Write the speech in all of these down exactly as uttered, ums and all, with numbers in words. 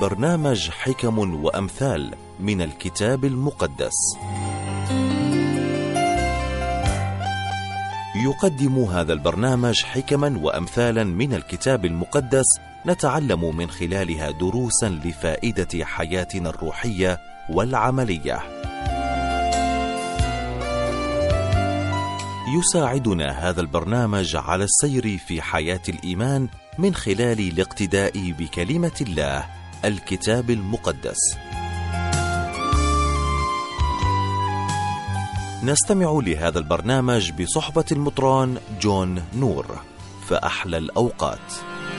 برنامج حكم وأمثال من الكتاب المقدس. يقدم هذا البرنامج حكما وأمثالا من الكتاب المقدس نتعلم من خلالها دروسا لفائدة حياتنا الروحية والعملية. يساعدنا هذا البرنامج على السير في حياة الإيمان من خلال الاقتداء بكلمة الله الكتاب المقدس. نستمع لهذا البرنامج بصحبة المطران جون نور. فأحلى الأوقات.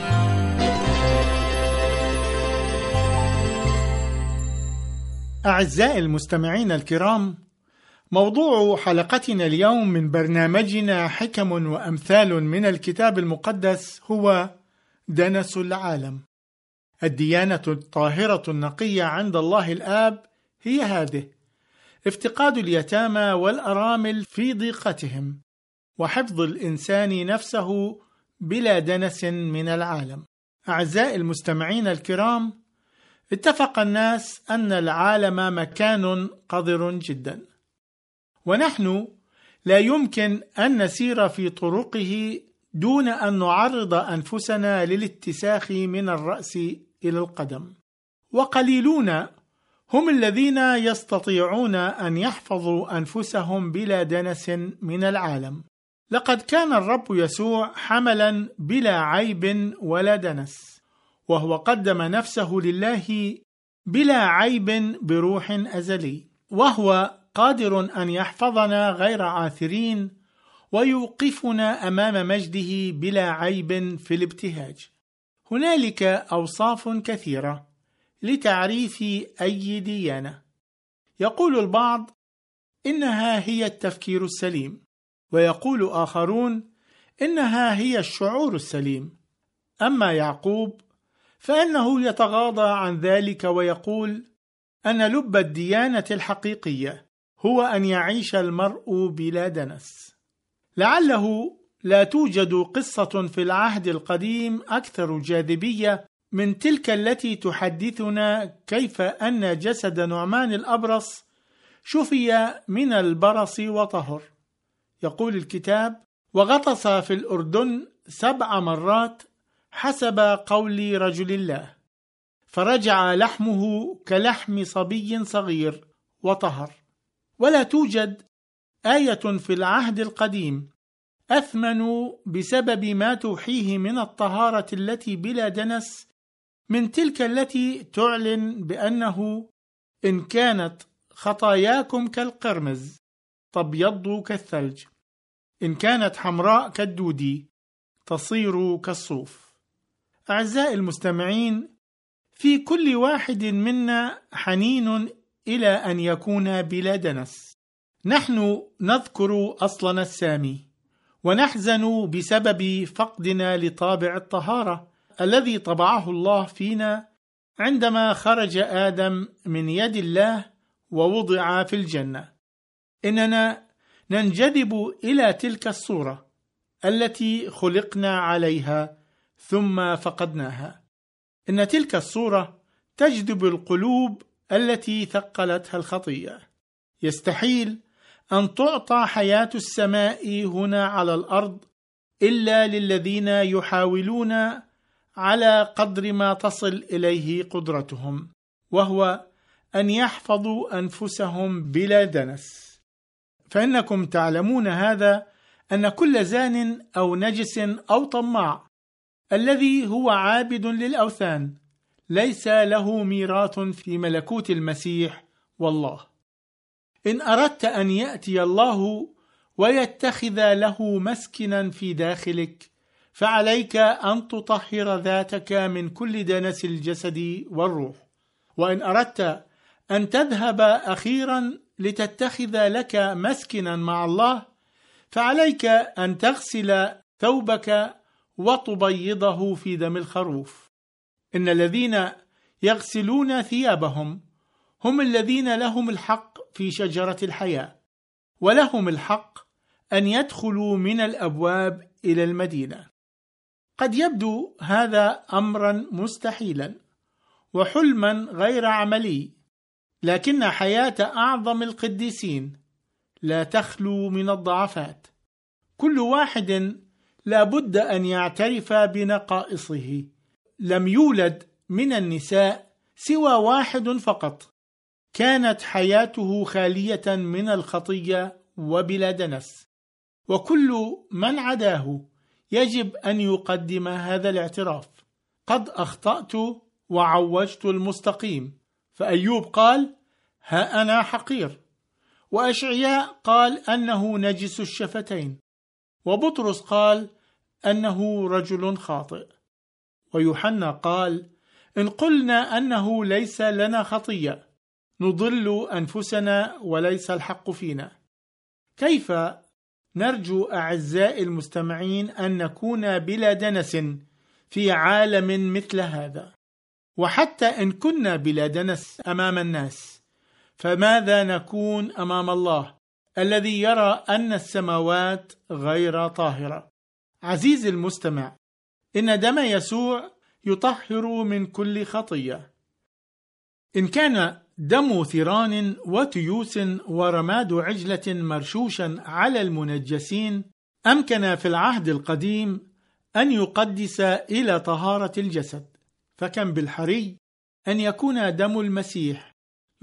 أعزائي المستمعين الكرام، موضوع حلقتنا اليوم من برنامجنا حكم وأمثال من الكتاب المقدس هو دنس العالم. الديانة الطاهرة النقية عند الله الآب هي هذه: افتقاد اليتامى والأرامل في ضيقتهم، وحفظ الإنسان نفسه بلا دنس من العالم. أعزائي المستمعين الكرام، اتفق الناس أن العالم مكان قذر جدا، ونحن لا يمكن أن نسير في طرقه دون أن نعرض أنفسنا للاتساخ من الرأس إلى القدم. وقليلون هم الذين يستطيعون أن يحفظوا أنفسهم بلا دنس من العالم. لقد كان الرب يسوع حملا بلا عيب ولا دنس، وهو قدم نفسه لله بلا عيب بروح أزلي، وهو قادر أن يحفظنا غير عاثرين ويوقفنا أمام مجده بلا عيب في الابتهاج. هنالك أوصاف كثيرة لتعريف أي ديانة. يقول البعض إنها هي التفكير السليم، ويقول آخرون إنها هي الشعور السليم. أما يعقوب فإنه يتغاضى عن ذلك ويقول أن لب الديانة الحقيقية هو أن يعيش المرء بلا دنس. لعله لا توجد قصة في العهد القديم أكثر جاذبية من تلك التي تحدثنا كيف أن جسد نعمان الأبرص شفي من البرص وطهر. يقول الكتاب: وغطس في الأردن سبع مرات حسب قول رجل الله، فرجع لحمه كلحم صبي صغير وطهر. ولا توجد آية في العهد القديم أثمن بسبب ما توحيه من الطهارة التي بلا دنس من تلك التي تعلن بأنه إن كانت خطاياكم كالقرمز تبيض كالثلج، إن كانت حمراء كالدودي تصير كالصوف. أعزائي المستمعين، في كل واحد منا حنين إلى أن يكون بلا دنس. نحن نذكر أصلنا السامي، ونحزن بسبب فقدنا لطابع الطهارة الذي طبعه الله فينا عندما خرج آدم من يد الله ووضع في الجنة. إننا ننجذب إلى تلك الصورة التي خلقنا عليها ثم فقدناها. إن تلك الصورة تجذب القلوب التي ثقلتها الخطية. يستحيل أن تعطى حياة السماء هنا على الأرض إلا للذين يحاولون على قدر ما تصل إليه قدرتهم، وهو أن يحفظوا أنفسهم بلا دنس. فإنكم تعلمون هذا، أن كل زان أو نجس أو طماع الذي هو عابد للأوثان ليس له ميراث في ملكوت المسيح والله. إن أردت أن يأتي الله ويتخذ له مسكنا في داخلك، فعليك أن تطهر ذاتك من كل دنس الجسد والروح. وإن أردت أن تذهب أخيرا لتتخذ لك مسكنا مع الله، فعليك أن تغسل ثوبك وتبيضه في دم الخروف. إن الذين يغسلون ثيابهم هم الذين لهم الحق في شجرة الحياة، ولهم الحق أن يدخلوا من الأبواب إلى المدينة. قد يبدو هذا أمرا مستحيلا، وحلما غير عملي، لكن حياة أعظم القديسين لا تخلو من الضعفات. كل واحد لا بد أن يعترف بنقائصه. لم يولد من النساء سوى واحد فقط، كانت حياته خالية من الخطية وبلا دنس، وكل من عداه يجب أن يقدم هذا الاعتراف: قد أخطأت وعوجت المستقيم. فأيوب قال: ها أنا حقير. وأشعياء قال أنه نجس الشفتين. وبطرس قال أنه رجل خاطئ. ويوحنا قال: إن قلنا أنه ليس لنا خطية نضل أنفسنا وليس الحق فينا. كيف نرجو أعزائي المستمعين أن نكون بلا دنس في عالم مثل هذا؟ وحتى إن كنا بلا دنس أمام الناس، فماذا نكون أمام الله الذي يرى أن السماوات غير طاهرة؟ عزيزي المستمع، إن دم يسوع يطهر من كل خطية. إن كان دم ثيران وتيوس ورماد عجلة مرشوشا على المنجسين أمكن في العهد القديم أن يقدس إلى طهارة الجسد، فكم بالحري أن يكون دم المسيح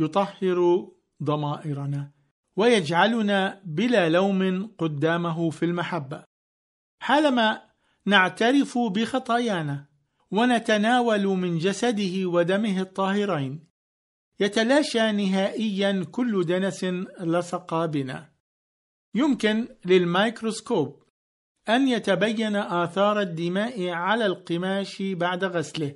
يطهر ضمائرنا ويجعلنا بلا لوم قدامه في المحبة. حالما نعترف بخطايانا ونتناول من جسده ودمه الطاهرين، يتلاشى نهائيا كل دنس لصق بنا. يمكن للميكروسكوب أن يتبين آثار الدماء على القماش بعد غسله،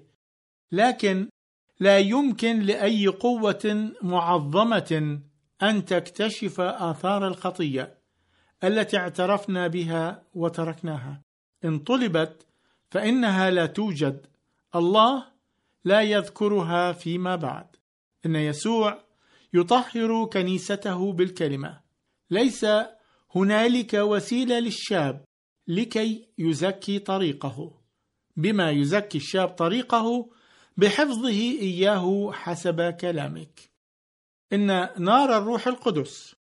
لكن لا يمكن لأي قوة معظمة أن تكتشف آثار الخطية التي اعترفنا بها وتركناها. إن طلبت فإنها لا توجد، الله لا يذكرها فيما بعد. إن يسوع يطهر كنيسته بالكلمة. ليس هنالك وسيلة للشاب لكي يزكي طريقه، بما يزكي الشاب طريقه بحفظه إياه حسب كلامك. إن نار الروح القدس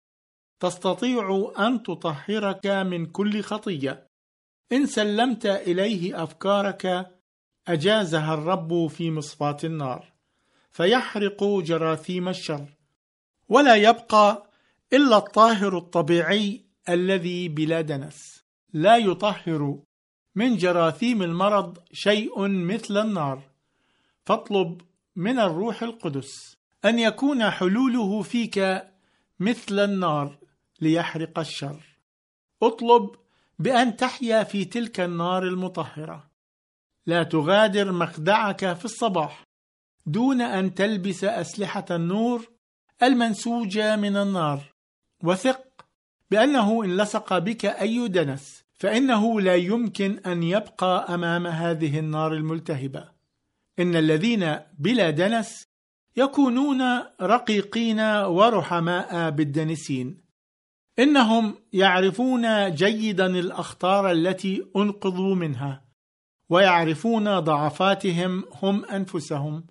تستطيع أن تطهرك من كل خطية إن سلمت إليه أفكارك. أجازها الرب في مصفاة النار فيحرق جراثيم الشر، ولا يبقى إلا الطاهر الطبيعي الذي بلا دنس. لا يطهر من جراثيم المرض شيء مثل النار. فاطلب من الروح القدس أن يكون حلوله فيك مثل النار ليحرق الشر. اطلب بأن تحيا في تلك النار المطهرة. لا تغادر مخدعك في الصباح دون أن تلبس أسلحة النور المنسوجة من النار، وثق بأنه إن لصق بك أي دنس فإنه لا يمكن أن يبقى أمام هذه النار الملتهبة. إن الذين بلا دنس يكونون رقيقين ورحماء بالدنسين. إنهم يعرفون جيدا الأخطار التي أنقذوا منها، ويعرفون ضعفاتهم هم أنفسهم،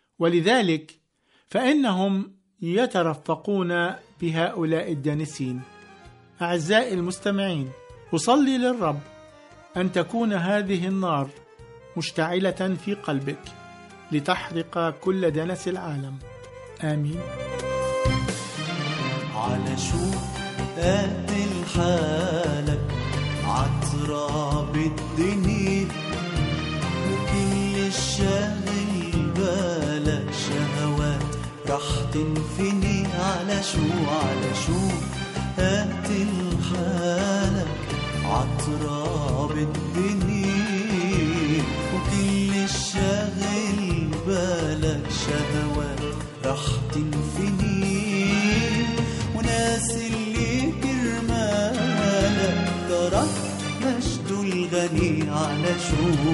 ولذلك فإنهم يترفقون بهؤلاء الدانسين. أعزائي المستمعين، أصلي للرب أن تكون هذه النار مشتعلة في قلبك لتحرق كل دنس العالم. آمين. على شو قاتل حالك عتراب الدنيا، وكل الشاغل بالك شهوات رح تنفني. على شو على شو قاتل حالك عتراب الدنيا، وكل الشاغل بالك شهوات رح تنفني. وناس اللي كرمالك ترك مجد الغني. على شو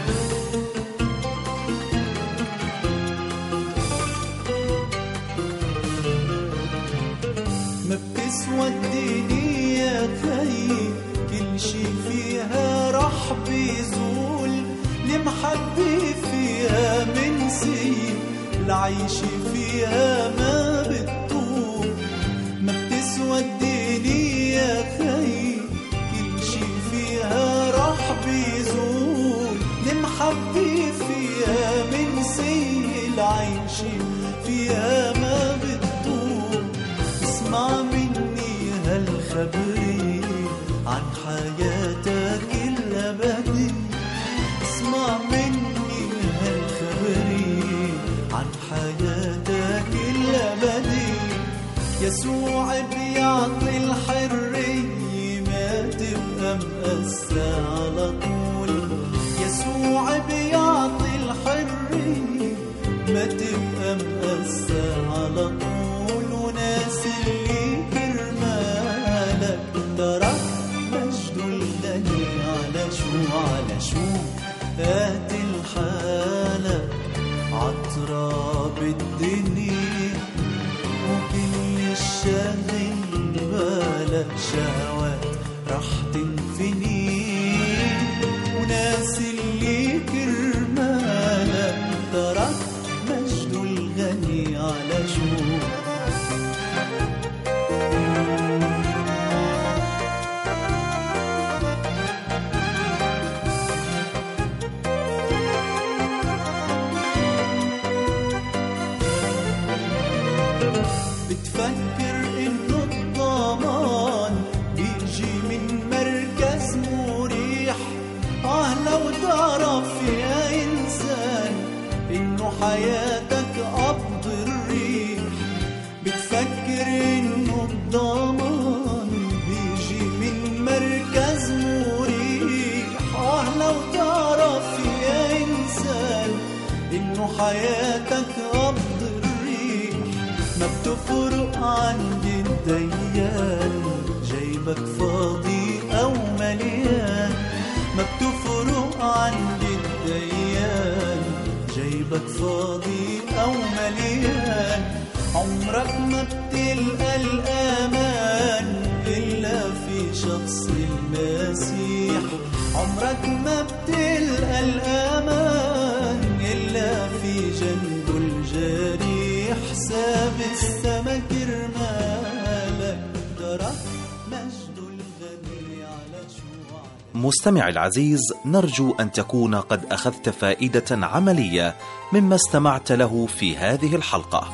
ما بتسوى الدنيا خير، كل شي فيها رح بيزول. المحبة فيها منسي العيش فيها ما بتطول، ما بتسوى الدنيا يا خي، كل شي فيها راح بيزول. المحبة فيها من سي العيش فيها ما بتطول. اسمع مني هالخبري عن حياتك الأبدية، اسمع مني هالخبري عن حياتك الأبدية. يسوع بيعطي الحرية ما تبقى مقسى على طول، يسوع بيعطي الحرية ما تبقى مقسى على طول. وناس اللي كرمالك ترك مجد الغني على شو على شو هات الحالة عطرة بالدنيا، وكل الشاغل بالك شهوات رح تنفني. وناس اللي كرمالك ترك مجد الغني على شو. بتفكر انه الضمان بيجي من مركز مريح، اه لو تعرف يا انسان انه حياتك قبض الريح. بتفكر انه الضمان بيجي من مركز مريح، اه لو تعرف يا انسان انه حياتك قبض الريح. ما بتفرق عند الديان جيبك فاضي أو مليان، ما بتفرق عند الديان جيبك فاضي أو مليان. عمرك ما بتلقى الأمان إلا في شخص المسيح، عمرك ما بتلقى الأمان إلا في جنب الجريح. حساب السما كرمالك ترك مجد الغني على شو. مستمع العزيز، نرجو أن تكون قد أخذت فائدة عملية مما استمعت له في هذه الحلقة.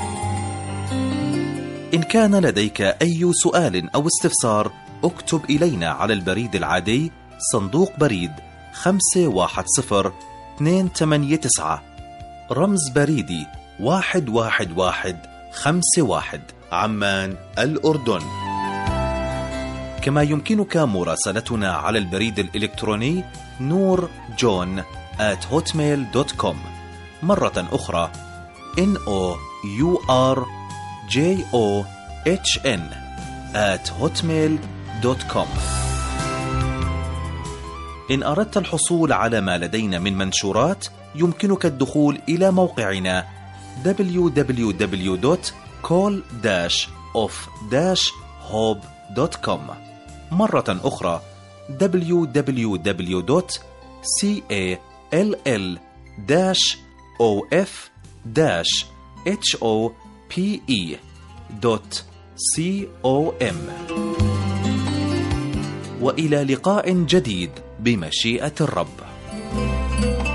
إن كان لديك أي سؤال أو استفسار اكتب إلينا على البريد العادي صندوق بريد خمسة واحد صفر اثنين ثمانية تسعة، رمز بريدي واحد واحد واحد خمسة واحد، عمان الأردن. كما يمكنك مراسلتنا على البريد الإلكتروني نور جون آت هوتميل دوت كوم. مرة أخرى إن أو يو آر جي أو إتش إن آت هوتميل دوت كوم. إن أردت الحصول على ما لدينا من منشورات يمكنك الدخول إلى موقعنا دبليو دبليو دبليو دوت كول داش أوف داش هوب دوت كوم. مرة أخرى دبليو دبليو دبليو دوت كول داش أوف داش هوب دوت كوم. وإلى لقاء جديد بمشيئة الرب.